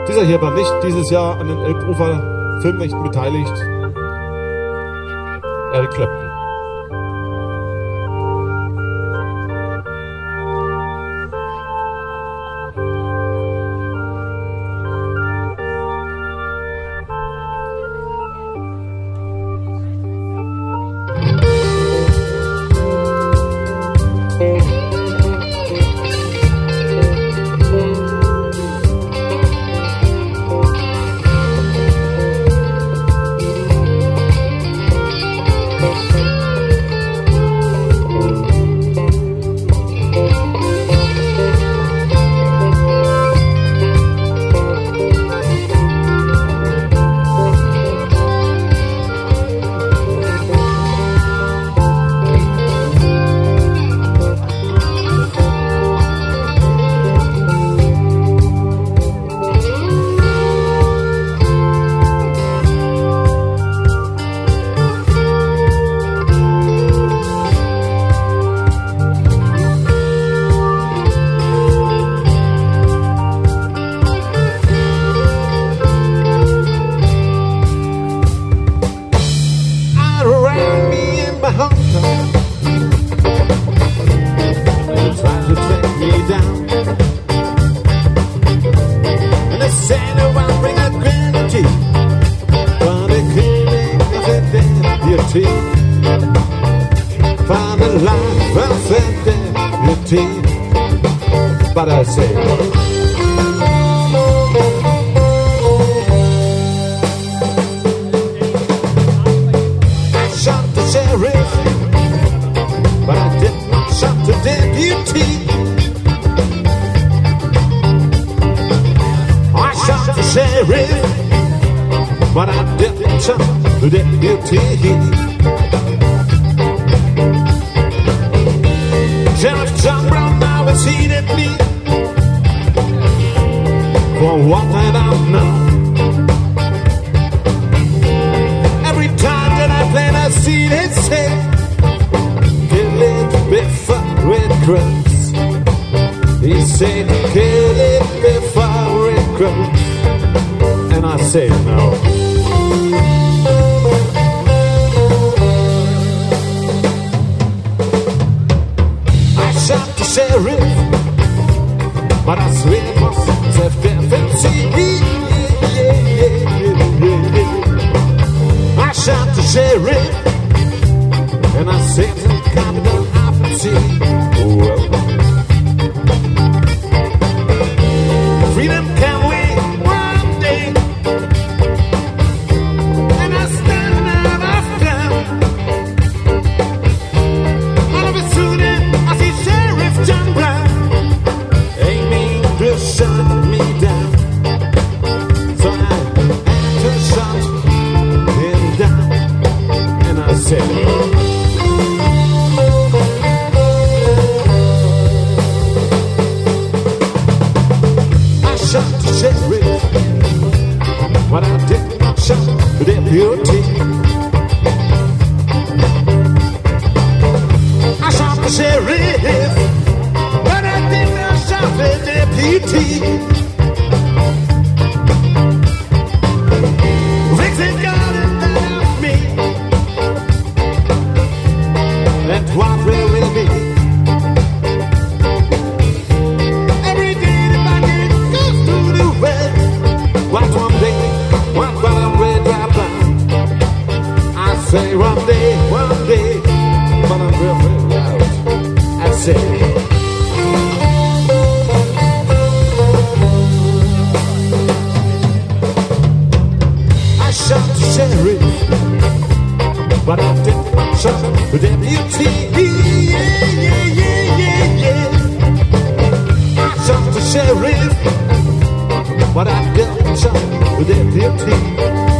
Dieser hier war nicht dieses Jahr an den Elbufer Filmrechten beteiligt. Eric Clapton. But I say I shot the sheriff, but I did not shot the deputy. I shot the sheriff, but I didn't shot the deputy. Sheriff John Brown now has heeded me for what that I know. Every time that I plant a seed, it said, kill it before it grows. He said, kill it before it grows. And I say no. Sheriff, but I swear it was self-defense. I shot the sheriff, and I said to the commandant, I see. Freedom can wait one day, and I stand out of town. All of a sudden, I see Sheriff John Brown aiming to shut me down. So I had to shut him down, and I said, I shot the sheriff, but I did not shot the deputy. I shot the sheriff, but I did not shot the deputy. Vixen got it out of me, and what will it be? Every day the bucket goes to the well. What one day, one bottom will drop down. I say one day, bottom will fall out. I say, I shot the sheriff, but I did not shot the deputy. I shot the sheriff, but I didn't shot the deputy.